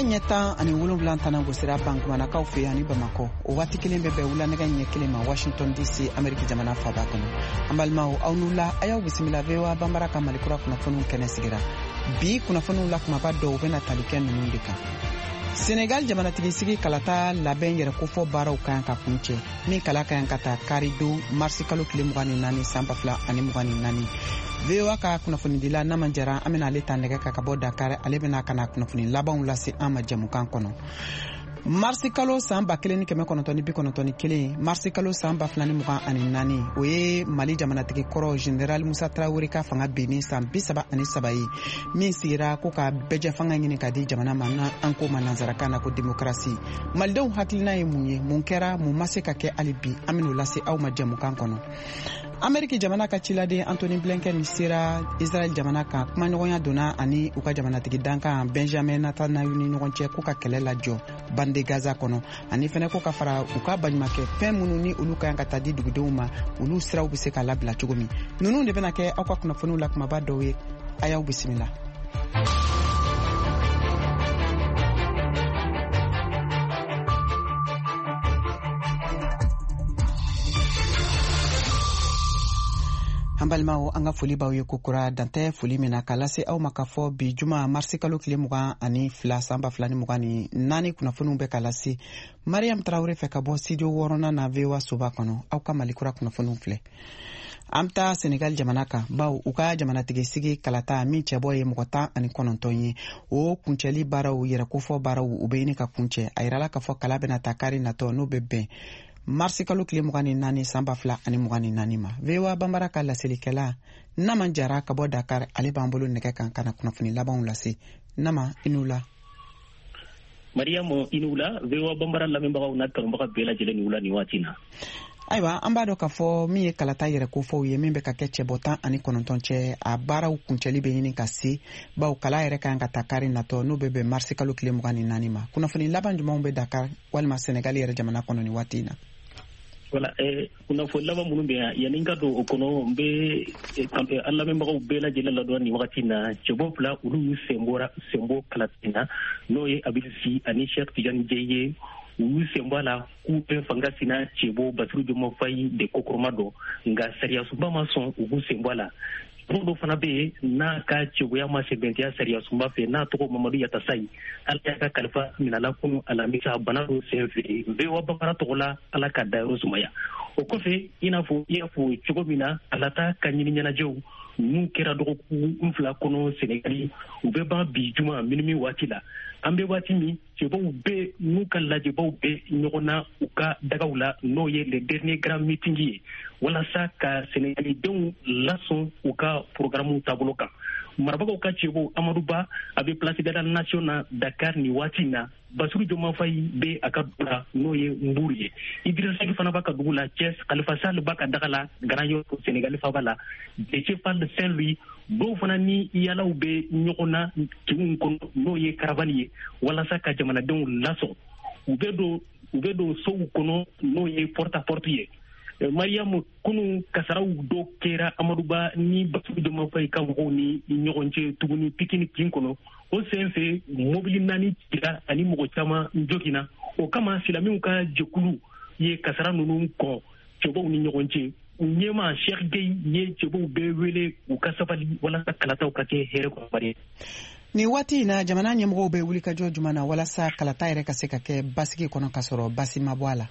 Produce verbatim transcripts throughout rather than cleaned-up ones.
ɲɛ tan ani wolonwula tana gosira bankumanakaw fɛ ani Bamako o waati kelen bɛ bɛn wula nɛgɛ ɲɛ kelen ma Washington D C Amérique jamana faba kɔnɔ. An balimaw aw n'ula a y'aw bisimila V O A Banbara ka Malikura kunnafoniw kɛnɛ sigira. Bi kunnafoniw la kumaba dɔw bɛna tali kɛ ninnu de kan. Senegal jamanatigi sigi kalata labɛn yɛrɛ kofɔ baaraw kan ka kuncɛ min kala kan ka taa karido marsi kalo tile mugan ni naani san ba fila ani mugan ni naani. V O A ka kunnafonidila Naman Jara an bɛna ale ta nɛgɛ ka ka bɔ Dakar ale bɛna ka na kunnafoni labanw lase an ma jamukan kɔnɔ. Marsi kalo san ba kelen ni kɛmɛ kɔnɔntɔn ni bi kɔnɔntɔn ni kelen marsi kalo san ba fila ni mugan ani naani o ye Mali jamanatigi kɔrɔ General Musa Traoré ka fanga binni san bi saba ani saba ye min sigira ko ka bɛjɛ fanga ɲini ka di jamana ma na an ko ma nanzarakan na ko démocratie. Malidenw hakilina ye mun ye mun kɛra mun ma se ka kɛ hali bi an bɛn'o lase aw ma jamukan kɔnɔ. Amérique jamana ka ciladen Anthony Blinken sera Israel jamana kan kumaɲɔgɔnya donna ani u ka jamanatigi dankan Benjamin Netanyahu ni ɲɔgɔn cɛ ko ka kɛlɛ lajɔ bande Gaza kɔnɔ ani fɛnɛ ko ka fara u ka baɲumankɛ fɛn minnu ni olu kan ka taa di dugudenw ma olu siraw bɛ se ka labila cogo min. Ninnu de bɛna kɛ aw ka kunnafoniw la kumaba dɔw ye a y'aw bisimila. An balimaw an ka foli b'aw ye kokura dantɛ foli min na k'a lase aw ma ka fɔ bi juma marsi kalo tile mugan ani fila san ba fila ni mugan ni naani kunnafoniw bɛ ka lase Mariam Traoré fɛ ka bɔ studio wɔɔrɔnan na V O A soba kɔnɔ aw ka Malikura kunnafoniw filɛ. An bɛ taa Senegal jamana kan baw u ka jamanatigi sigi kalata min cɛbɔ ye mɔgɔ tan ani kɔnɔntɔn ye o kuncɛli baaraw yɛrɛkofɔ baaraw u bɛ ɲini ka kuncɛ a yirala k'a fɔ kala bɛna ta kari natɔ n'o bɛ bɛn marsi kalo tile mugan ni naani san ba fila ani mugan ni naani ma. V O A Banbara ka laselikɛla Naman Jara ka bɔ Dakar ale b'an bolo nɛgɛ kan ka na kunnafoni labanw lase. Nama i n'u la. Mariam i n'u la V O A Banbara lamɛnbagaw n'a kanubaga bɛɛ lajɛlen ni wula ni waati na. Ayiwa an b'a dɔn k'a fɔ min ye kalata yɛrɛ kofɔw ye min bɛ ka kɛ cɛbɔ tan ani kɔnɔntɔn cɛ a baaraw kuncɛli bɛ ɲini ka se baw kala yɛrɛ kan ka taa kari natɔ n'o bɛ bɛn marsi kalo tile mugan ni naani ma. Kunnafoni laban jumɛnw bɛ Dakar walima Senegal yɛrɛ jamana kɔnɔ ni waati in na. Voilà, eh, kunnafoni laban minnu bɛ yan yanni n ka don o kɔnɔ n bɛ an lamɛnbagaw bɛɛ lajɛlen ladɔn nin wagati na cɛbɔ fila olu y'u sen bɔra sen bɔ kalatin na n'o ye Abilisi ani Cheikh Tidiane Dieye ye u y'u sen bɔ a la k'u bɛɛ fanga sina cɛbɔ Basiru Diomaye Faye de kokoroma dɔ nka sariyasunba ma sɔn u k'u sen bɔ a la. Tɔgɔ dɔ fana bɛ yen n'a ka cɛgoya ma se bɛntiya sariyasunba fɛ n'a tɔgɔ Mamadu Yatasayi ala y'a ka kalifa minɛla kunu alamisa bana dɔ sen fɛ V O A Banbara tɔgɔ la ala ka dayɔrɔ sumaya. O kɔfɛ i n'a fɔ i y'a fɔ cogo min na ala ta ka ɲini ɲɛnajɛw n'u kɛra dɔgɔkun fila kɔnɔ Senegali u bɛ ban bi juma minimi waati la. An bɛ waati min cɛbaw bɛ n'u ka lajɛbaw bɛ ɲɔgɔn na u ka dagaw la n'o ye le dernier grand meeting ye walasa ka Senegalidenw lasɔn u ka programme taabolo kan. Marabagaw ka cɛbaw Amadou Ba a bɛ place de la nation na Dakar ni waati na Basiru Diomaye Faye bɛ a ka dugu la n'o ye Mbour ye. Idrissa Seck fana b'a ka dugu la Thiès Khalifa Sall b'a ka daga la Grand Yoff Senegal faba la Déthié Fall Saint-Louis dɔw fana ni yalaw bɛ ɲɔgɔn na kinw kɔnɔ n'o ye caravane ye walasa ka jamanadenw lasɔn u bɛ don u bɛ don sow kɔnɔ n'o ye porte à porte ye. Mariam kunu kasaraw dɔ kɛra Amadou Ba ni Basiru Diomaye Faye ka mɔgɔw ni ɲɔgɔn cɛ tuguni Pikini kin kɔnɔ o sen fɛ mobili naani cira ani mɔgɔ caman jogina o kama silamɛw ka jɛkulu ye kasara ninnu kɔn cɛbaw ni ɲɔgɔn cɛ u ɲɛma Cheikh Gueye ye cɛbaw bɛɛ wele u ka sabali walasa kalataw ka kɛ hɛrɛ kɔnɔ. Ni waati in na jamana ɲɛmɔgɔw bɛ wulikajɔ jumɛn na walasa kalata yɛrɛ ka se ka kɛ basigi kɔnɔ ka sɔrɔ basi ma bɔ a la.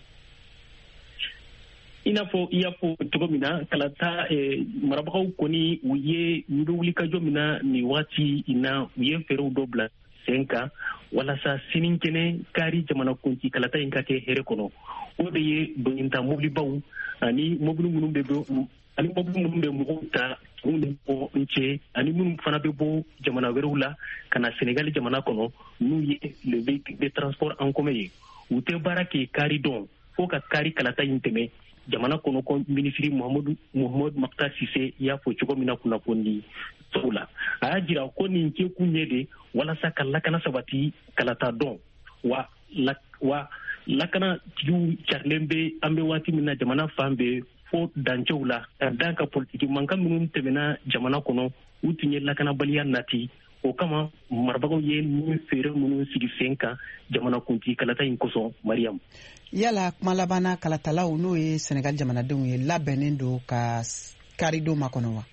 I n'a fɔ i y'a fɔ cogo min na kalata marabagaw kɔni u ye u bɛ wulikajɔ min na nin waati in na u ye fɛɛrɛw dɔ bila sen kan walasa sinikɛnɛ kari jamanakunti kalata in ka kɛ hɛrɛ kɔnɔ o de ye dɔnninta mobilibaw ani mobili minnu bɛ bɔ ani mobili minnu bɛ mɔgɔw ta minnu bɔ n cɛ ani minnu fana bɛ bɔ jamana wɛrɛw la ka na Senegal jamana kɔnɔ n'u ye le véhicule de transport en commun ye u tɛ baara kɛ kari dɔn fo ka kari kalata in tɛmɛ. Jamana kɔnɔ ko minisiri Muhammadu Muhammadu Maktar Cissé y'a fɔ cogo min na kunnafoni sow la a y'a jira ko nin kɛ kun ye de walasa ka lakana sabati kalata dɔn wa la, wa lakana tigiw carilen bɛ an bɛ waati min na jamana fan bɛɛ fo dancɛw la ka dan ka politiki mankan minnu tɛmɛna jamana kɔnɔ u tun ye lakanabaliya nati o kama marabagaw ye min feere minnu sigi sen kan jamana kunti kalata in kosɔn Mariam. Yala kuma labanna kalatalaw n'o ye Senegal jamanadenw ye labɛnnen don ka kari don makɔnɔ wa?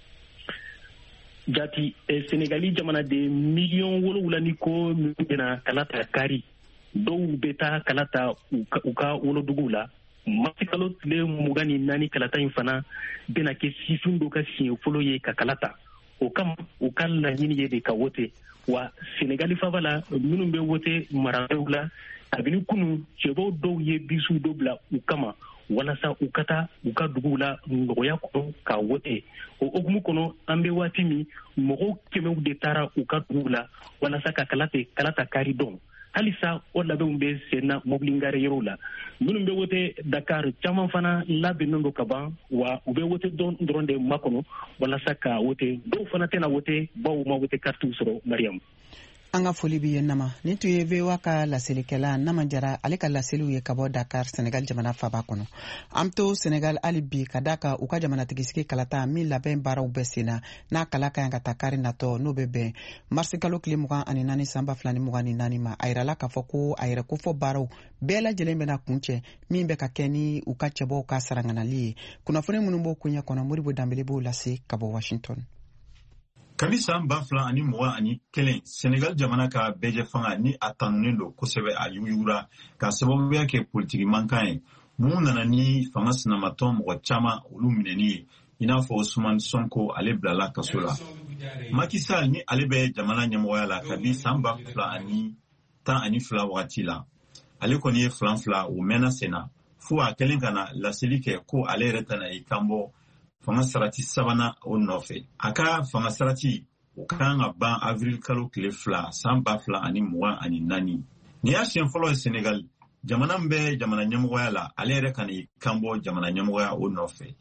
Jati eh, Senegali jamanaden miliyɔn wolowula ni ko min bɛna kalata kari dɔw bɛ taa kalata u ka woloduguw la. Marsi kalo tile mugan ni naani kalata in fana bɛna kɛ sifin dɔ ka siɲɛ fɔlɔ ye ka kalata. O kama u ka laɲini ye de ka wote wa Senegali faba la minnu bɛ wote maraw la kabini kunu cɛbaw dɔw ye bisu dɔ bila u kama walasa u ka taa u ka duguw la nɔgɔya kɔnɔ ka wote. O okumu kɔnɔ an bɛ waati min mɔgɔw kɛmɛw de taara u ka duguw la walasa ka kalata kalata kari dɔn. Halisa o labɛnw bɛ sen na mobili ngare yɔrɔw la minnu bɛ wote Dakar caman fana labɛnnen don ka ban wa u bɛ wote dɔrɔn de makɔnɔ walasa ka wote dɔw fana tɛna wote baw ma wote karitiw sɔrɔ Mariam. An ka foli b'i ye Nama. Nin tun ye V O A ka laselikɛla Nama Jara ale ka laseliw ye ka bɔ Dakar Senegal jamana faba kɔnɔ. An to Senegal hali bi ka da kan u ka jamanatigisi kalata min labɛn baaraw bɛɛ sen na n'a kala ka yan ka taa kari natɔ n'o bɛ bɛn marisi kalo tile mugan ani naani san ba fila ni mugan ni naani ma. A yirala k'a fɔ ko a yɛrɛ kofɔ baaraw bɛɛ lajɛlen bɛna kun cɛ min bɛ ka kɛ ni u ka cɛbɔw ka saranganali ye. Kunnafoni minnu b'o kuɲɛ kɔnɔ Moribo Danbele b'o lase ka bɔ Washington. Kabi san ba fila ani mugan ani kelen Senegal jamana ka bɛjɛ fanga ni a tanunen don kosɛbɛ a yuguyugura ka sababuya kɛ politiki mankan ye mun nana ni fanga sinamatɔ mɔgɔ caman olu minɛni ye i n'a fɔ Ousmane Sonko ale bilala kaso la. Macky Sall ni ale bɛ jamana ɲɛmɔgɔya la kabi san ba fila ani tan ani fila wagati la ale kɔni ye filan fila o mɛnna sen na fo a kɛlen ka na laseli kɛ ko ale yɛrɛ tɛna i kanbɔ fanga sarati sabanan o nɔfɛ. A ka fanga sarati o kan ka ban avril kalo tile fila san ba fila ani mugan ani naani. Ni y'a siɲɛ fɔlɔ ye Senegal jamana min bɛ jamana ɲɛmɔgɔya la ale yɛrɛ ka n'i kanbɔ jamana ɲɛmɔgɔya o nɔfɛ.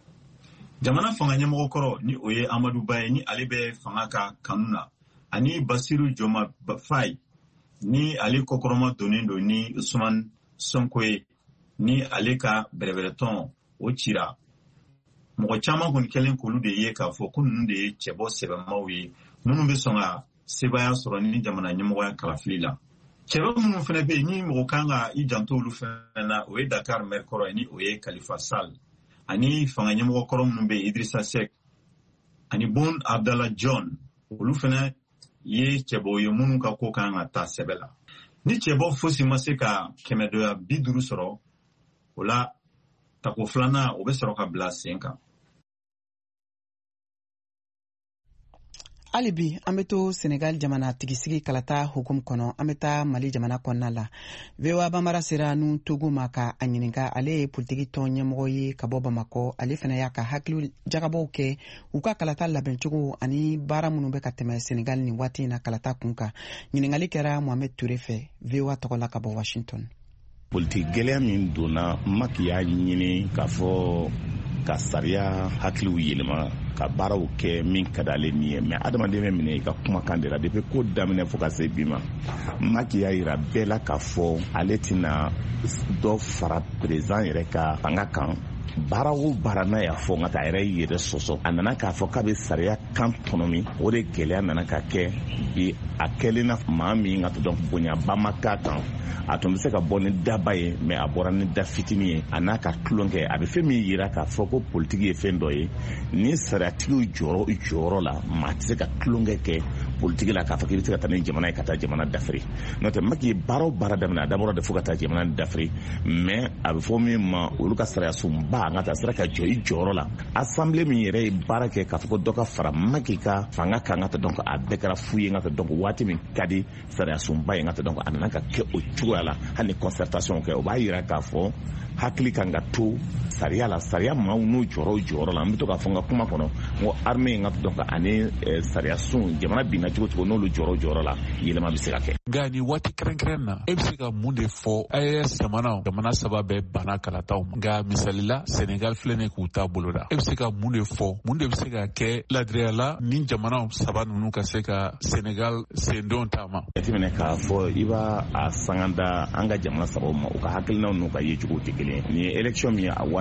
Jamana fanga ɲɛmɔgɔ kɔrɔ ni o ye Amadou Ba ye ni ale bɛ fanga ka kanu na ani Bassirou Diomaye Faye ni ale kɔkɔrɔma donnen don ni Ousmane Sonko ye ni ale ka bɛrɛbɛrɛtɔn o cira. Mɔgɔ caman kɔni kɛlen k'olu de ye k'a fɔ ko ninnu de ye cɛbɔ sɛbɛnmaw ye minnu bɛ sɔn ka sebaya sɔrɔ ni jamana ɲɛmɔgɔya kalafili la. Cɛbɔ minnu fana bɛ yen ni mɔgɔ kan ka i janto olu fana na o ye Dakar maire kɔrɔ ye ni o ye Khalifa Sall ani fanga ɲɛmɔgɔ kɔrɔ minnu bɛ yen Idrissa Seck ani Boun Abdallah John olu fana ye cɛbɔ ye minnu ka ko kan ka taa sɛbɛ la. Ni cɛbɔ fosi ma se ka kɛmɛ dɔya bi duuru sɔrɔ o la tako filanan o bɛ sɔrɔ ka bila sen kan. Hali bi an bɛ to Senegal jamana tigisigi kalata hukum kɔnɔ an bɛ taa Mali jamana kɔnɔna la. V O A Banbara sera nu Togo ma ka a ɲininka ale ye politiki tɔn ɲɛmɔgɔ ye ka bɔ Bamakɔ ale fana y'a ka hakili jagabaw kɛ u ka kalata labɛncogo ani baara minnu bɛ ka tɛmɛ Senegal nin waati in na kalata kun kan. Ɲininkali kɛra Mohamed Touré fɛ V O A tɔgɔ la ka bɔ Washington. Politique gɛlɛya min donna Macky y'a ɲini k'a fɔ ka sariya hakiliw yɛlɛma ka baaraw kɛ min ka d'ale ni ye mais adamaden bɛ minɛ i ka kumakan de la depuis ko daminɛ fo ka se bi ma. Macky y'a yira bɛɛ la k'a fɔ ale tɛna dɔ fara président yɛrɛ ka fanga kan. Baara o baara n'a y'a fɔ nka a yɛrɛ yɛrɛ sɔsɔ a nana k'a fɔ k'a bɛ sariya kan tɔnɔmi o de gɛlɛya nana ka kɛ bi a kɛlen na maa min ka dɔn bonyaba ma k'a kan a tun bɛ se ka bɔ ni daba ye mais a bɔra ni da fitinin ye a n'a ka tulonkɛ a bɛ fɛn min yira k'a fɔ ko politiki ye fɛn dɔ ye ni sariyatigiw jɔyɔrɔ jɔyɔrɔ la maa tɛ se ka tulonkɛ kɛ politiki la k'a fɔ k'i bɛ se ka taa ni jamana ye ka taa jamana dafiri n'o tɛ Macky ye baara o baara daminɛ a dabɔra de fo ka taa jamana dafiri mais a bɛ fɔ min ma olu ka sariyasunba an ka taa sira ka jɔ i jɔyɔrɔ la assemblée min yɛrɛ ye baara kɛ k'a fɔ ko dɔ ka fara Macky ka fanga kan ka taa donc a bɛɛ kɛra fu ye ka taa donc waati min ka di sariyasunba ye ka taa donc a nana ka kɛ o cogoya la hali ni concertation kɛ o b'a yira k'a fɔ hakili kan ka to sariya la sariya maaw n'u jɔyɔrɔ jɔyɔrɔ la an bɛ to k'a fɔ n ka kuma kɔnɔ n ko armée in ka donc ani sariyasun jamana binna cogo cogo n'olu jɔyɔrɔ jɔyɔrɔ la yɛlɛma bɛ se ka kɛ. Nka nin waati kɛrɛnkɛrɛn na e bɛ se ka mun de fɔ A E S jamana jamana saba bɛɛ banna kalataw ma nka misali la Senegal filɛ nin k'u ta bolo da e bɛ se ka mun de fɔ mun de bɛ se ka kɛ ladiriya la ni jamana saba ninnu ka se ka Senegal sendenw ta ma. Jateminɛ k'a fɔ i b'a a sanga da an ka jamana sabaw ma u ka hakilinaw n'u ka yecogo tɛ kelen nin ye élection min ye a waati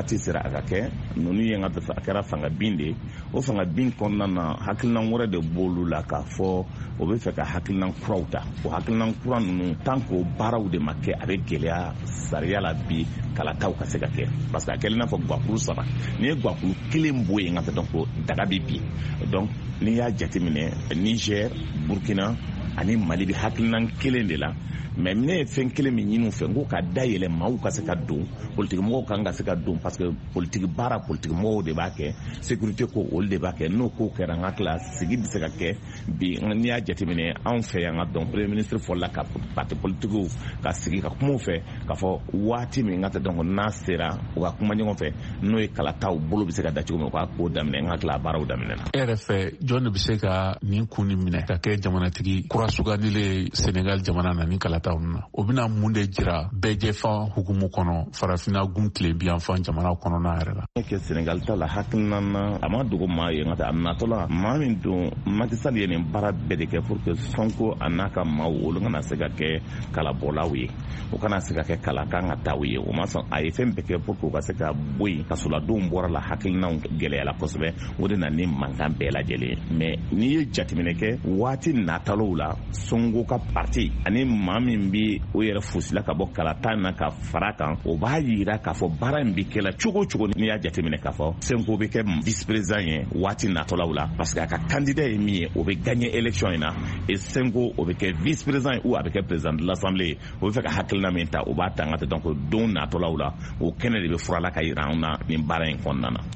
waati sera a ka kɛ ninnu ye ka a kɛra fanga bin de o fanga bin kɔnɔna na hakilinan wɛrɛ de b'olu la k'a fɔ o bɛ fɛ ka hakilinan kuraw ta o hakilinan kura ninnu tant que o baaraw de ma kɛ a bɛ gɛlɛya sariya la bi kalataw ka se ka kɛ parce que a kɛlen n'a fɔ guwakulu saba n'i ye guwakulu kelen bɔ yen ka fɛ donc daga bɛ bin donc n'i y'a jateminɛ Niger Burkina ani Mali bɛ hakilinan kelen de la mais ne ye fɛn kelen min ɲini u fɛ n ko ka dayɛlɛ maaw ka se ka don politique mɔgɔw kan ka se ka don parce que politique baara politique mɔgɔw de b'a kɛ sécurité ko olu de b'a kɛ n'o ko kɛra n ka tila sigi bɛ se ka kɛ bi n'i y'a jateminɛ anw fɛ yan ka dɔn premier ministre fɔla ka parti politiquew ka sigi ka kuma u fɛ k'a fɔ waati min ka tɛ donc n'a sera u ka kuma ɲɔgɔn fɛ n'o ye kalataw bolo bɛ se ka da cogo min u k'a ko daminɛ n ka tila baaraw daminɛ na. E yɛrɛ fɛ jɔn de bɛ se ka nin kun ni minɛ ka kɛ jamanatigi kura sugandilen Senegal jamana na ni kalata o bɛna mun de jira bɛɛjɛfan hukumu kɔnɔ farafinna gun tilebiyanfan jamana kɔnɔna yɛrɛ la. Kɛ Senegal ta la hakilina na a ma dogo maa ye nka a natɔla maa min don Macky Sall ye nin baara bɛɛ de kɛ pour que Sonko a n'a ka maaw olu kana se ka kɛ kalabɔlaw ye o kana se ka kɛ kalakan ka taw ye o ma sɔn a ye fɛn bɛɛ kɛ pour que u ka se ka bɔ yen kasoladenw bɔra la hakilinaw gɛlɛyala kosɛbɛ o de na ni mankan bɛɛ lajɛlen mais n'i ye jateminɛ kɛ waati natalaw la Sonko ka parti ani maa min bi o yɛrɛ fosila ka bɔ kalata na ka fara kan o b'a yira k'a fɔ baara in bi kɛla cogo cogo n'i y'a jateminɛ k'a fɔ Sonko bɛ kɛ vice président ye waati natɔlaw la parce que a ka candidat ye min ye o bɛ gagner élection in na et Sonko o bɛ kɛ vice président ye ou a bɛ kɛ président de l'assemblée o bɛ fɛ ka hakilina min ta o b'a ta n ka tɛ donc don natɔlaw la o kɛnɛ de bɛ furala ka yira an na nin baara in kɔnɔna na.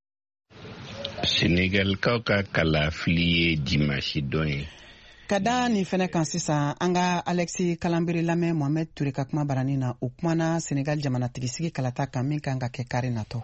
Senegal kaw ka kalafili ye dimanche dɔn ye. Ka da nin fɛnɛ kan sisan an ka Alexis Kalanbiri lamɛn Mohamed Ture ka kuma barani na o kumana Senegal jamanatigisi kalata kan min kan ka kɛ kari natɔ.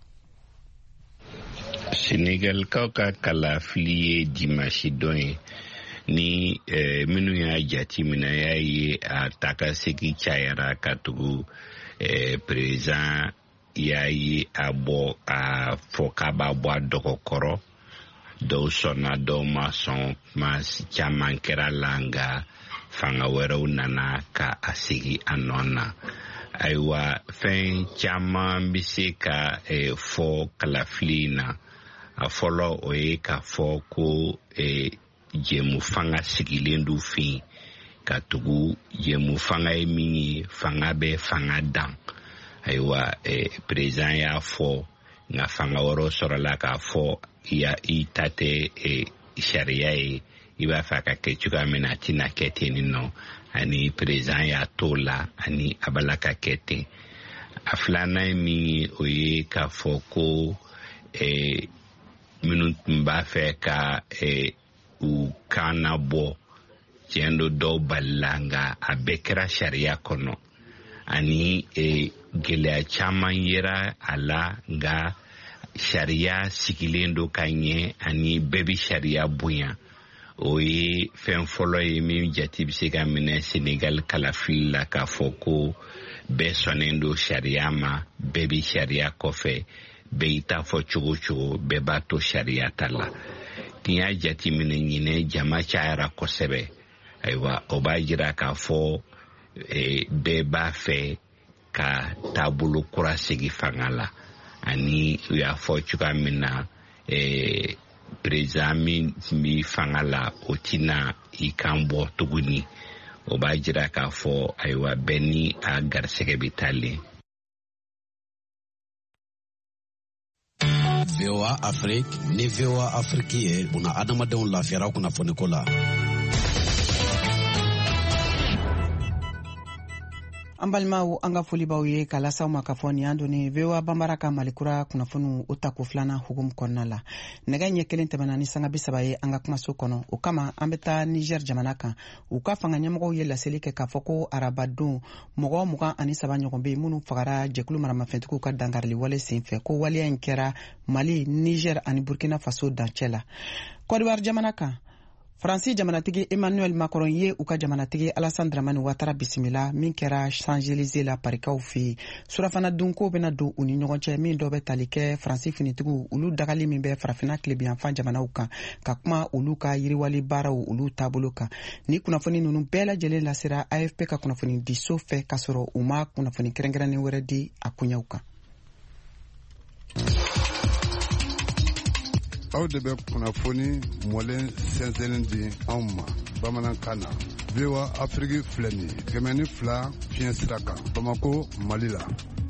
Senegal kaw ka kalafili ye dimanche dɔn ye ni eh, minnu y'a jati mina y'a ye a ta ka segi cayara ka tugu eh, président y'a ye a bɔ a fɔ k'a b'a bɔ a dɔgɔ kɔrɔ dɔw sɔnna dɔw ma sɔn kuma caman kɛra la nka fanga wɛrɛw nana ka a sigi a nɔ na ayiwa fɛn caman bɛ se ka eh, fɔ kalafili na a fɔlɔ o ye k'a fɔ ko eh, jɛmu fanga sigilen do fin ka tugu jɛmu fanga ye min ye fanga bɛ fanga dan ayiwa eh, président y'a fɔ nka fanga wɛrɛw sɔrɔla k'a fɔ ya i ta tɛ eh, sariya ye i b'a fɛ a ka kɛ cogoya min na a tɛna kɛ ten nin nɔ ani président y'a to la ani a b'a la ka kɛ ten a filanan ye min ye o ye k'a fɔ ko eh, minnu tun b'a fɛ ka eh, u kan na bɔ tiɲɛ do dɔw balila nka a bɛɛ kɛra sariya kɔnɔ ani eh, gɛlɛya caman yera a la nka sariya sigilen do ka ɲɛ ani bɛɛ bi sariya bonya o ye fɛn fɔlɔ ye min jate bɛ se ka minɛ Senegal kalafili la k'a fɔ ko bɛɛ sɔnnen do sariya ma bɛɛ bi sariya kɔfɛ bɛɛ y'i ta fɔ cogo cogo bɛɛ b'a to sariya ta la n'i y'a jate minɛ ɲinɛ jama cayara kosɛbɛ ayiwa o b'a jira k'a fɔ eh, bɛɛ b'a fɛ ka taabolo kura segi fanga la ani u y'a fɔ cogoya min na eh, président min bi fanga la o tina i kan bɔ tuguni o b'a jira k'a fɔ ayiwa bɛɛ ni a garisɛgɛ bɛ talen. V O A Afrique ni V O A Afrique ye buna adamadenw lafiyara kunnafoniko la. An balimaw an ka foli b'aw ye k'a lasaw ma k'a fɔ nin y'an donni V O A banbara ka malikura kunnafoniw o tako filanan hukumu kɔnɔna la nɛgɛ ɲɛ kelen tɛmɛna ni sanga bi saba ye an ka kumaso kɔnɔ o kama an bɛ taa Niger jamana kan u ka fanga ɲɛmɔgɔw ye laseli kɛ k'a fɔ ko arabadon mɔgɔ mugan ani saba ɲɔgɔn bɛ yen minnu fagara jɛkulu maramafɛntigiw ka dangarili wale senfɛ ko waleya in kɛra Mali, Niger ani Burkina Faso dancɛ la. Côte d'Ivoire jamana kan Faransi jamanatigi Emmanuel Macron ye u ka jamanatigi Alassane Dramane Ouattara bisimila min kɛra Champs-Élysées la parikaw fɛ surafana dunko bɛna don u ni ɲɔgɔn cɛ min dɔ bɛ tali kɛ Faransi finitigiw olu dagali min bɛ farafinna tilebiyanfan jamanaw kan ka kuma olu ka yiriwali baaraw olu taabolo kan ni kunnafoni ninnu bɛɛ lajɛlen lasera A F P ka kunnafoni di so fɛ ka sɔrɔ u ma kunnafoni kɛrɛnkɛrɛnnen wɛrɛ di a kunyaw kan. aw de bɛ kunnafoni mɔlen sɛnsɛnnin di anw ma bamanankan na V O A Afrique filɛ nin ye kɛmɛ ni fila fiɲɛ sira kan Bamako Mali la.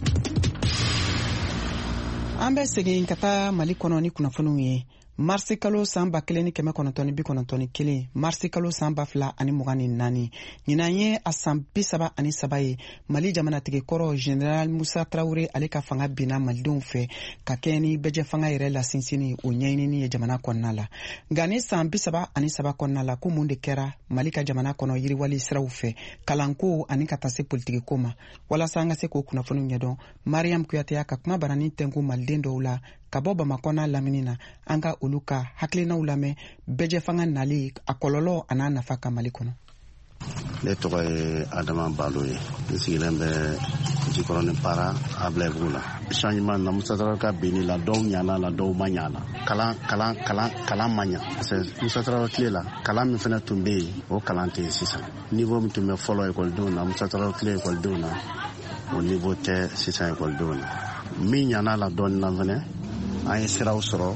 An bɛ segin ka taa Mali kɔnɔ ni kunnafoniw ye. Marsi kalo san ba kelen ni kɛmɛ kɔnɔntɔn ni bi kɔnɔntɔn ni kelen marsi kalo san ba fila ani mugan ni naani ɲinan ye a san bi saba ani saba ye Mali jamanatigi kɔrɔ General Musa Traoré ale ka fanga binna malidenw fɛ ka kɛ ni bɛjɛ fanga yɛrɛ la sinsini o ɲɛɲinini ye jamana kɔnɔna la nka ni san bi saba ani saba kɔnɔna la ko mun de kɛra Mali ka jamana kɔnɔ yiriwali siraw fɛ kalanko ani ka taa se politiki ko ma walasa an ka se k'o kunnafoniw ɲɛdɔn Mariam Kuyate y'a ka kuma barani tɛnku maliden dɔw la ka bɔ Bamako n'a lamini na an ka olu ka hakilinaw lamɛn bɛjɛ fanga nali a kɔlɔlɔ a n'a nafa ka Mali kɔnɔ. Ne tɔgɔ ye Adama Balo ye n sigilen bɛ Jikɔrɔni Para Ablayebugu la changement na Musa Traoré ka binni la dɔw ɲana la dɔw ma ɲana kalan kalan kalan kalan ma ɲa parce que Musa Traoré tile la kalan min fana tun bɛ yen o kalan tɛ yen sisan niveau min tun bɛ fɔlɔ ekɔlidenw na Musa Traoré tile ekɔlidenw na o niveau tɛ sisan ekɔlidenw na min ɲana la dɔɔnin na fana an ye siraw sɔrɔ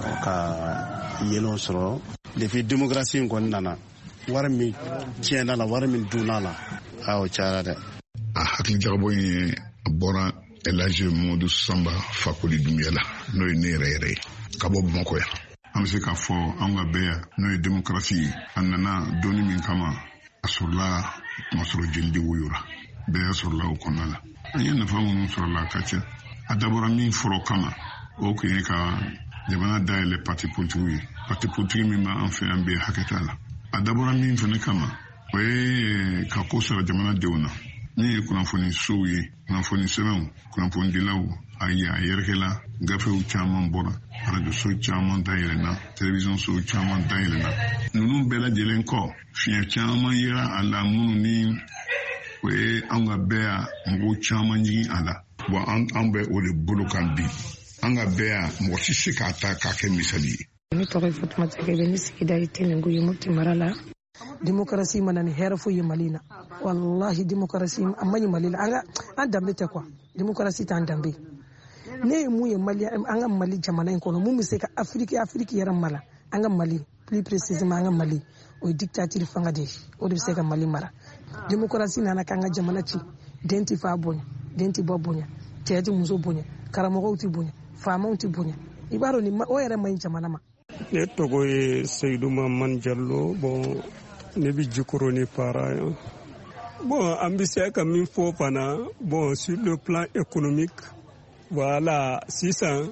ka yelenw sɔrɔ depuis démocratie in kɔni nana wari min tiɲɛna la wari min dunna la a o cayara dɛ. A hakili jagabɔ in bɔra Elhaji Modu Samba Fakoli Dunbiya la n'o ye ne yɛrɛ yɛrɛ ye ka bɔ Bamakɔ yan. An bɛ se k'a fɔ an ka bɛɛ yan n'o ye démocratie ye a nana dɔɔni min kama a sɔrɔla tuma sɔrɔ jeli de woyora bɛɛ sɔrɔla o kɔnɔna la. An ye nafa minnu sɔrɔla a ka ca a dabɔra min fɔlɔ kama o kun ye ka jamana dayɛlɛ parti politigiw ye parti politique min b'an fɛ yan bɛɛ hakɛ t'a la a dabɔra min fana kama o ye ka ko sɔrɔ jamana denw na min ye kunnafoni sow ye kunnafoni sɛbɛnw kunnafoni dilaw a ye a yɛrɛkɛla gafew caman bɔra arajoso caman dayɛlɛna télévision sow caman dayɛlɛna ninnu bɛɛ lajɛlen kɔ fiɲɛ caman yera a la minnu ni o ye an ka bɛɛ ya mɔgɔw caman jigin a la bon an bɛ o de bolo kan bi an ka bɛɛ ya mɔgɔ si se k'a ta k'a kɛ misali ye. Ne tɔgɔ ye Fatumata Kebe ne sigida ye Tɛnɛngu ye Mopti mara la démocratie mana ni hɛrɛ foyi ye Mali la wallahi démocratie a man ɲi Mali la an ka an danbe tɛ quoi démocratie t'an danbe ne ye mun ye Mali an ka Mali jamana in kɔnɔ mun bɛ se ka Afrique Afrique yɛrɛ mara an ka Mali plus précisément an ka Mali o ye dictature fanga de o de bɛ se ka Mali mara démocratie nana k'an ka jamana ci den tɛ fa bonya den tɛ bɔ bonya cɛ tɛ muso bonya karamɔgɔw tɛ bonya faamaw tɛ bonya i b'a dɔn ni o yɛrɛ man ɲi jamana ma. Ne tɔgɔ ye Seydou Mamman Diallo bon ne bɛ Jikɔrɔni Para yan bon an bɛ se ka min fɔ fana bon sur le plan économique voilà sisan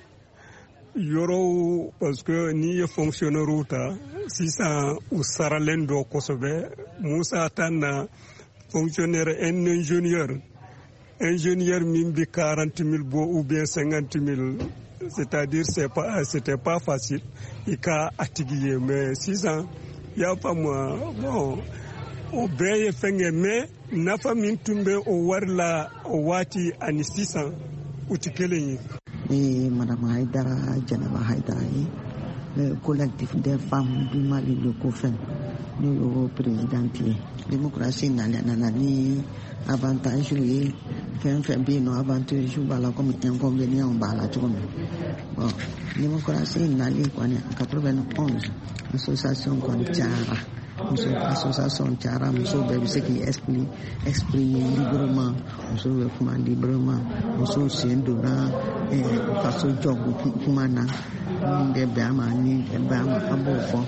yɔrɔw parce que n'i ye fonctionnaire ta sisan u saralen dɔ kosɛbɛ Musa ta na fonctionnaire un ingénieur ingénieur min bɛ quarante mille bɔ ou bien cinquante mille c'est-à-dire c'est pas c'était pas facile i ka a tigi ye mais sisan y'a faamu bon o bɛɛ ye fɛn kɛ mais nafa min tun bɛ o wari la o waati ani sisan u tɛ kelen ye. Et Madame Haïdara Djanaba Haïdara le collectif des femmes du Mali le COFEN le président démocratie n'a ni avantage ye fɛn fɛn bɛ yen nɔ avantage b'a la comme inconvénient b'a la cogo min bon démocratie nali kɔni quatre-vingt-onze association kɔni cayara muso association cayara muso bɛɛ bɛ se k'i exprimer exprimer librement muso bɛ kuma librement muso sen donna faso jɔ kuma na min bɛ bɛn a ma ni bɛn a ma a b'o fɔ.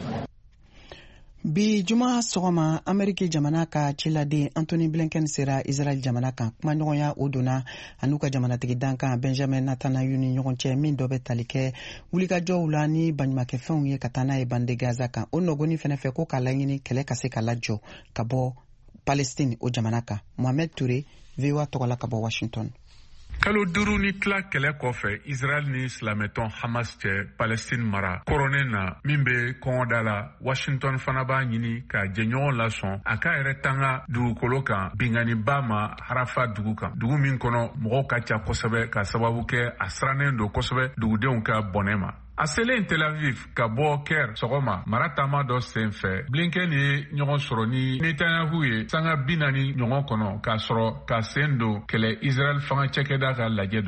Bi juma sɔgɔma Ameriki jamana ka ciladen Anthony Blinken sera Israel jamana kan kuma ɲɔgɔnya o donna an'u ka jamanatigi dankan Benjamin Netanyahu ni ɲɔgɔn cɛ min dɔ bɛ tali kɛ wulikajɔw la ni baɲumankɛfɛnw ye ka taa n'a ye bande Gaza kan o nɔgɔni fɛnɛ fɛ ko k'a laɲini kɛlɛ ka se ka lajɔ ka bɔ Palestine o jamana kan. Mohamed Touré V O A tɔgɔla ka bɔ Washington. Kalo duuru ni tila kɛlɛ kɔfɛ Israel ni silamɛtɔn Hamas cɛ Palestine mara kɔrɔnen na min bɛ kɔngɔda la Washington fana b'a ɲini ka jɛɲɔgɔn lasɔn a ka yɛrɛ tanga dugukolo kan binganiba ma Harafa dugu kan dugu min kɔnɔ mɔgɔw ka ca kosɛbɛ ka sababu kɛ a sirannen don kosɛbɛ dugudenw ka bɔnɛ ma. A selen Tel Aviv ka bɔ Caire sɔgɔma mara taama dɔ sen fɛ Blinken ye ɲɔgɔn sɔrɔ ni Netanyahu ye sanga bi naani ɲɔgɔn kɔnɔ k'a sɔrɔ ka sen don kɛlɛ Israel fanga cɛkɛda ka lajɛ dɔ la.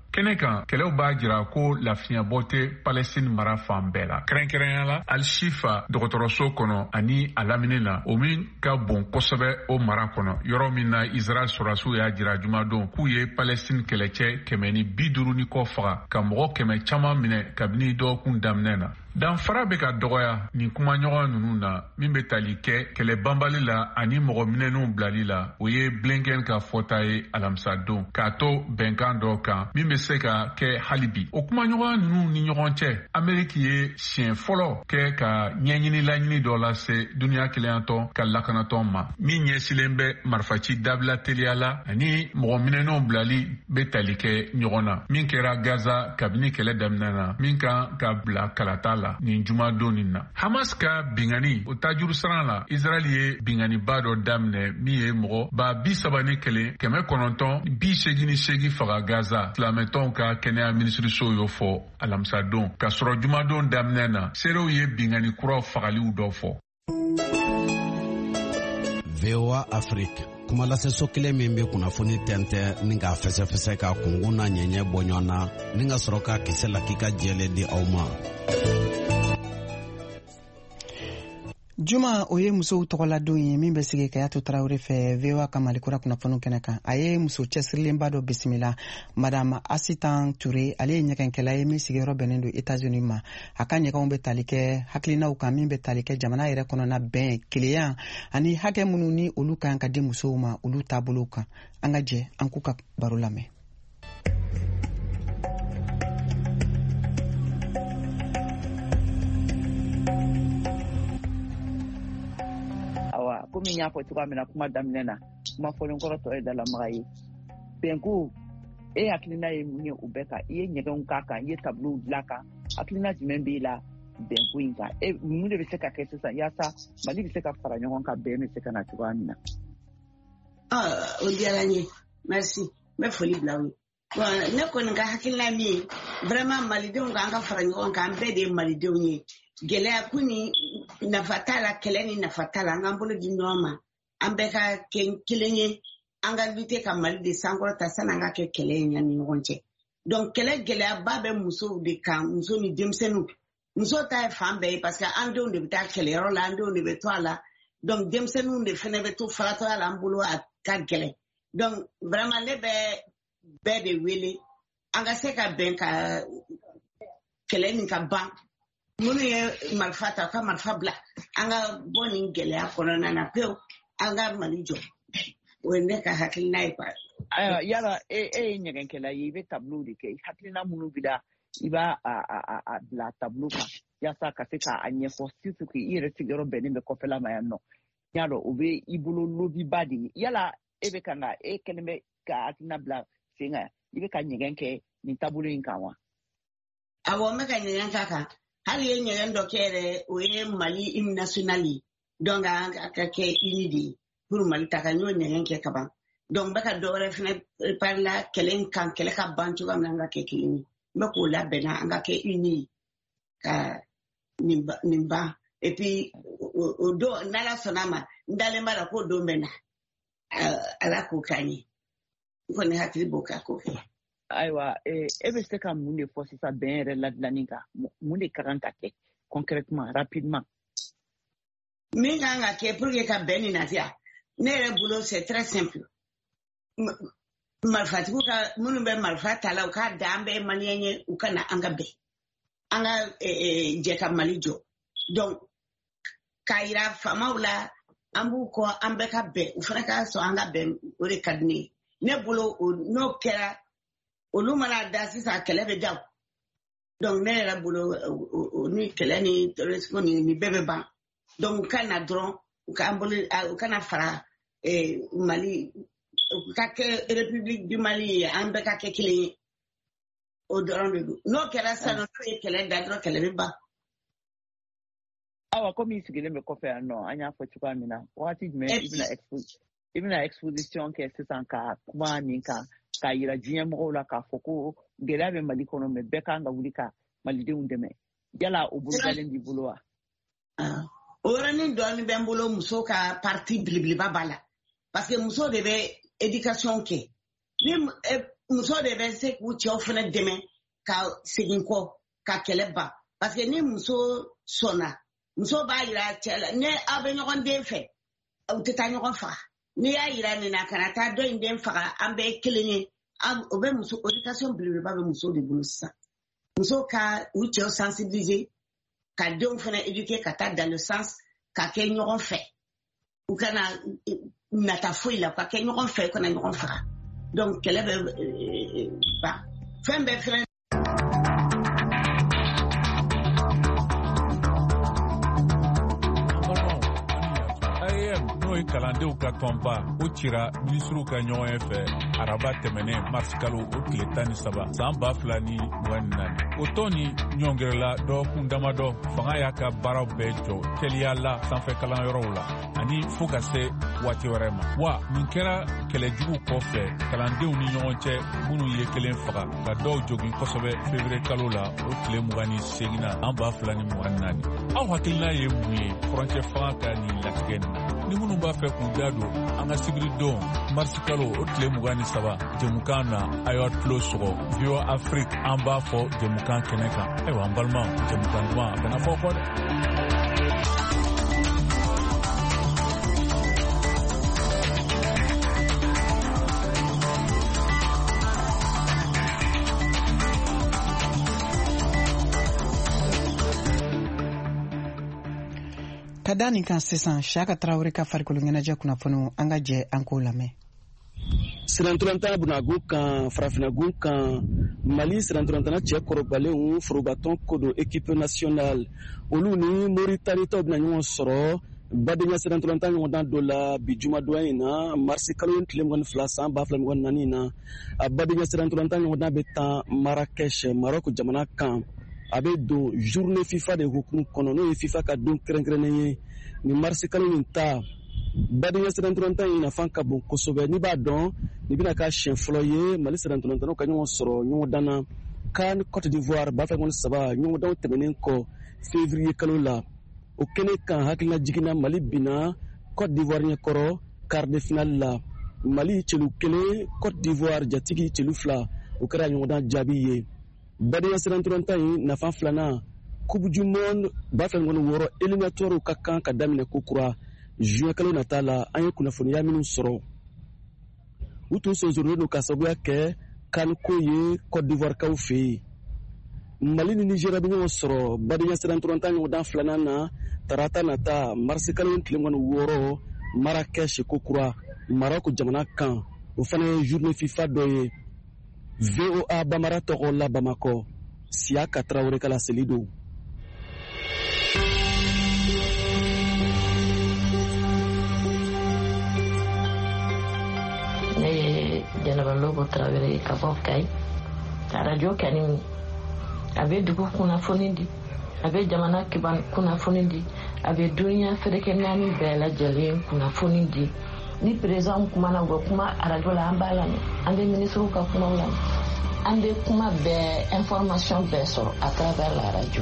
kɛnɛ kan kɛlɛw b'a jira ko lafiyabɔ tɛ Palestine mara fan bɛɛ la. Kɛrɛnkɛrɛnya la Al-Shifa dɔgɔtɔrɔso kɔnɔ ani a lamini na o min ka bon kosɛbɛ o mara kɔnɔ, yɔrɔ min na Israel sɔrɔdasiw y'a jira jumadon k'u ye Palestine kɛlɛcɛ kɛmɛ ni bi duuru ni kɔ faga ka mɔgɔ kɛmɛ caman minɛ kabini dɔgɔkun daminɛ na. Danfara bɛ ka dɔgɔya nin kumaɲɔgɔn ninnu na min bɛ tali kɛ kɛlɛ banbali la ani mɔgɔ minɛnw bilali la, o ye Blinken ka fɔta ye alamisa don k'a to bɛnkan dɔ kan min bɛ se ka kɛ hali bi. O kumaɲɔgɔn ninnu ni ɲɔgɔn cɛ, Ameriki ye siɲɛ fɔlɔ kɛ ka ɲɛɲini laɲini dɔ lase duniya keleyantɔ ka lakanatɔn ma min ɲɛsilen bɛ marifaci dabila teliya la ani mɔgɔ minɛnw bilali bɛ tali kɛ ɲɔgɔn na min kɛra Gaza kabini kɛlɛ daminɛ na min kan ka bila kalata la nin jumadon nin na. Hamas ka bingani o tajuru saran la, Israel ye binganiba dɔ daminɛ min ye mɔgɔ ba bi saba ni kelen kɛmɛ kɔnɔntɔn bi segin ni segin faga Gaza. Silamɛtɔnw ka kɛnɛya minisiriso y'o fɔ alamisa don ka sɔrɔ jumadon daminɛ na seerew ye bingani kuraw fagaliw dɔ fɔ. V O A Afrique kumalaseso kelen min bɛ kunnafoni tɛntɛn ni k'a fɛsɛfɛsɛ ka kungun n'a ɲɛɲɛ bɔ ɲɔgɔn na ni ka sɔrɔ ka kisɛ la k'i ka jɛlen di aw ma. Juma o ye musow tɔgɔladon ye min bɛ sigi Kayatu Tarawele fɛ V O A ka Malikura kunnafoni kɛnɛ kan. A ye muso cɛsirilenba dɔ bisimila, Madame Asitan Ture, ale ye ɲɛgɛnkɛla ye min sigiyɔrɔ bɛnnen don États-Unis ma. A ka ɲɛgɛnw bɛ tali kɛ hakilinaw kan min bɛ tali kɛ jamana yɛrɛ kɔnɔna bɛn, kelenya ani hakɛ minnu ni olu kan ka di musow ma olu taabolow kan. An ka jɛ an k'u ka baro lamɛn. Komi y'a fɔ cogoya min na kuma daminɛ na, kuma fɔlenkɔrɔ tɔ ye dalamaga ye. Bɛnko e hakilina ye mun ye o bɛɛ kan? I ye ɲɛgɛnw k'a kan, i ye tableau dilan kan, hakilina jumɛn b'i la bɛnko in kan? E mun de bɛ se ka kɛ sisan yaasa Mali bɛ se ka fara ɲɔgɔn kan, bɛn bɛ se ka na cogoya min na? Ah, o diyara n ye, merci, n bɛ foli bila aw ye. Bon, ne kɔni ka hakilina min ye, vraiment Malidenw ka an ka fara ɲɔgɔn kan, an bɛɛ de ye Malidenw ye. Gɛlɛya ko ni nafa t'a la, kɛlɛ ni nafa t'a la, an k'an bolo di ɲɔgɔn ma, an bɛɛ ka kɛ kelen ye, an ka lutter ka Mali de sankɔrɔta sani an ka kɛ kɛlɛ ye ɲani ɲɔgɔn cɛ. Donc kɛlɛ gɛlɛyaba bɛ musow de kan, muso ni denmisɛnninw. Muso ta ye fan bɛɛ ye parce que an denw de bɛ taa kɛlɛyɔrɔ la, an denw de bɛ to a la. Donc denmisɛnninw de fɛnɛ bɛ to faratɔya la an bolo a ka gɛlɛn. Donc vraiment ne bɛ bɛɛ de wele, an ka se ka bɛn ka kɛlɛ nin ka ban. Minnu ye marifa ta ka marifa bila, an ka bɔ nin gɛlɛya kɔnɔna na pewu, an ka Mali jɔ. O ye ne ka hakilina ye. Ayiwa yala e ye ɲɛgɛnkɛla ye, i bɛ tableau de kɛ, hakilina minnu b'i la i b'a a bila tableau kan yaasa ka se k'a ɲɛfɔ surtout que i yɛrɛ sigiyɔrɔ bɛnnen bɛ kɔfɛla ma yan nɔ. N y'a dɔn o bɛ i bolo lobiba de ye. Yala e bɛ kan ka e kɛlen bɛ ka hakilina bila sen kan, i bɛ ka ɲɛgɛn kɛ nin tableau in kan wa? Awɔ, n bɛ ka ɲɛgɛn k'a kan. Hali ye ɲɛgɛn dɔ kɛ yɛrɛ, o ye Mali hymne national ye. Donc an ka kɛ uni de ye pour Mali ta ka, n y'o ɲɛgɛn kɛ ka ban. Donc n bɛ ka dɔ wɛrɛ fɛnɛ préparer la kɛlɛ in kan, kɛlɛ ka ban cogoya min na an ka kɛ kelen ye. N bɛ k'o labɛnna an ka kɛ uni ye ka nin ban. Et puis o don n'Ala sɔnna ma, n dalen b'a la k'o don bɛ na. Ala k'o k'an ye. N kɔni hakili b'o ka k'o kɛ. Ayiwa e bɛ se ka mun de fɔ sisan bɛn yɛrɛ ladilanni kan, mun de ka kan ka kɛ concrètement rapidement? Min kan ka kɛ pour que ka bɛn nin natiya, ne yɛrɛ bolo c'est très simple. Marifatigiw ka minnu bɛ marifa ta la u k'a da an bɛɛ ye maliyɛn ye, u ka na an ka bɛn, an ka jɛ ka Mali jɔ. Donc k'a yira faamaw la an b'u kɔ, an bɛɛ ka bɛn, u fana ka sɔn an ka bɛn, o de ka di ne ye. Ne bolo n'o kɛra olu mana da sisan kɛlɛ bɛ da. Donc ne yɛrɛ bolo ni kɛlɛ ni terrorisme ni bɛɛ bɛ ban. Donc u ka na dɔrɔn u k'an bolo u kana fara Mali, u ka kɛ République du Mali ye, an bɛɛ ka kɛ kelen ye. O dɔrɔn de don. N'o kɛra sisan n'o ye kɛlɛ da dɔrɔn kɛlɛ bɛ ban. Awa komi i sigilen bɛ kɔfɛ yan nɔ, an y'a fɔ cogoya min na, wagati jumɛn i bɛna exposition i bɛna exposition kɛ sisan ka kuma nin kan, k'a yira diɲɛ mɔgɔw la k'a fɔ ko gɛlɛya bɛ Mali kɔnɔ mais bɛɛ kan ka wuli ka Malidenw dɛmɛ. Yala o bolodalen b'i bolo wa? O yɔrɔnin dɔɔni bɛ n bolo, muso ka parti belebeleba b'a la parce que muso de bɛ éducation kɛ. Ni muso de bɛ se k'u cɛw fana dɛmɛ ka segin kɔ ka kɛlɛ ban parce que ni muso sɔnna muso b'a yira cɛ la ne aw bɛ ɲɔgɔn den fɛ u tɛ taa ɲɔgɔn faga n'i y'a yira nin na kana taa dɔ in den faga an bɛɛ kelen ye o bɛ muso éducation belebeleba bɛ muso de bolo sisan muso ka u cɛw sensibiliser ka denw fana éduquer ka taa dans le sens ka kɛ ɲɔgɔn fɛ u kana nata foyi la ka kɛ ɲɔgɔn fɛ u kana ɲɔgɔn faga donc kɛlɛ bɛ ban fɛn bɛɛ fɛnɛ kalandenw ka tɔnba o cira minisiriw ka ɲɔgɔn ye fɛ araba tɛmɛnen mars kalo o tile tan ni saba san ba fila ni mugan ni naani o tɔn ni ɲɔngirila dɔgɔkun damadɔ fanga y'a ka baaraw bɛɛ jɔ teliya la sanfɛ kalanyɔrɔw la ani fo ka se waati wɛrɛ ma wa nin kɛra kɛlɛjugu kɔfɛ kalandenw ni ɲɔgɔn cɛ minnu ye kelen faga ka dɔw jogin kosɛbɛ fevrier kalo la o tile mugan ni segina an ba fila ni mugan ni naani aw hakilina ye mun ye furancɛ fanga ka nin latigɛ nin ni minnu b'a fɛ k'u da don an ka sibiridon mars kalo o tile mugan ni saba jɛmukan na a y'a tulo sɔgɔ V O A Afrique an b'a fɔ jɛmukan kɛnɛ kan ayiwa an balima jɛmukan duman a kana fɔ kɔ dɛ. ka da nin kan sisan Shaka Traore ka farikolo ɲɛnajɛ kunnafoniw an ka jɛ an k'o lamɛn. Siranturanta bunagu kan farafinagun kan Mali siranturantana cɛ kɔrɔbalenw forobatɔn ko do équipe nationale olu ni Mauritanie tɔw bɛna ɲɔgɔn sɔrɔ badenya siranturanta ɲɔgɔndan dɔ la bi jumadonya in na marisi kalo tile mugan ni fila san ba fila mugan ni naani na a badenya siranturanta ɲɔgɔndan bɛ tan Marrakech Maroc jamana kan a bɛ don journée FIFA de hukumu kɔnɔ n'o ye FIFA ka don kɛrɛnkɛrɛnnen ye ni marisi kalo in ta badenya siranturanta in nafa ka bon kosɛbɛ n'i b'a dɔn ni bɛna k'a siɲɛ fɔlɔ ye Mali siranturantanaw ka ɲɔgɔn sɔrɔ ɲɔgɔndan na CAN Côte d'Ivoire ba fila mugan ni saba ɲɔgɔndanw tɛmɛnen kɔ février kalo la o kɛnɛ kan hakilina jiginna Mali binna Côte d'Ivoire ɲɛkɔrɔ quart de finale la Mali cɛlu kelen Côte d'Ivoire jatigi cɛlu fila o kɛra ɲɔgɔndan jaabi ye badenya siranturanta in nafa filanan Coupe du Monde ba fila mugan ni wɔɔrɔ éliminatoire ka kan ka daminɛ ko kura juin kalo nata la an ye kunnafoniya minnu sɔrɔ u tun sonsorolen don ka sababuya kɛ CAN ko ye Côte d'Ivoire kaw fɛ yen Mali ni Nigeria bɛ ɲɔgɔn sɔrɔ badenya siranturanta ɲɔgɔndan filanan na tarata nata marisi kalo tile mugan ni wɔɔrɔ Marrakech ko kura Maroc jamana kan o fana ye journée FIFA dɔ ye V O A Bamara tɔgɔ la Bamakɔ Shaka Traore ka laseli don. Ne ye Jɛnɛba Lobo Traore ka bɔ Kayi radio kɛni a bɛ dugu kunnafoni di a bɛ jamana kiban kunnafoni di a bɛ dunuya fɛrɛkɛ naani bɛɛ lajɛlen kunnafoni di ni président kumana go kuma radio la an b'a lamɛn an bɛ ministre ka kumaw lamɛn an bɛ kuma bɛɛ information bɛɛ sɔrɔ à travers la radio.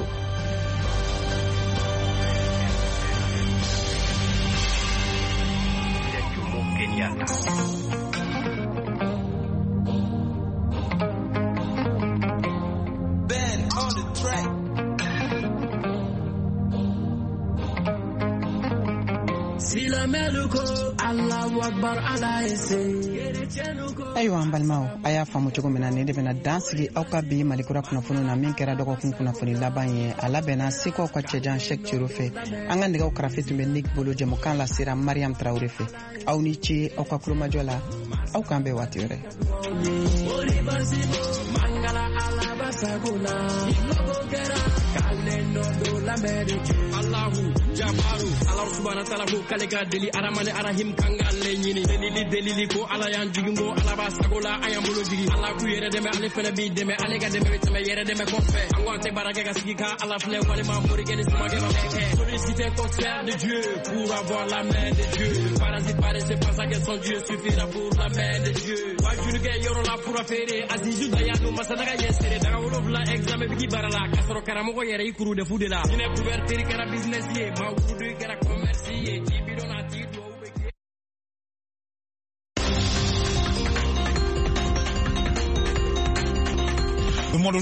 ayiwa an balimaw a y'a faamu cogo min na ne de bɛna dan sigi aw ka bi malikura kunnafoni na min kɛra dɔgɔkun kunnafoni laban ye a labɛnna sekaw ka cɛjan Cheick Thioro fɛ an ka nɛgɛw karafe tun bɛ Nick bolo jɛmukan lasera Mariam Traore fɛ aw ni ce aw ka kulomajɔ la aw k'an bɛɛ waati wɛrɛ. Allahu Jabaru Allah subhanahu wa ta'ala ko kale ka deli aramane arahim kangalle nyini delili delili ko ala yan jigingo ala ba sagola ayam bolo jigi Allah ku yere deme ale fene bi deme ale ga deme teme yere deme ko fe angwante barake ga sigi ka Allah fle wale ma muri gene sama ge ma ke sollicité concert de Dieu pour avoir la main de Dieu parasite pare c'est pas ça que son Dieu suffira pour la main de Dieu wajunu ge yoro la pour affaire azizu dayanu masana ga yesere daga wolo la examen bigi barala kasoro karamo ko yere ikuru de fudela ine couverture kara business ye ma wudu kara commerce ye tibiro na titre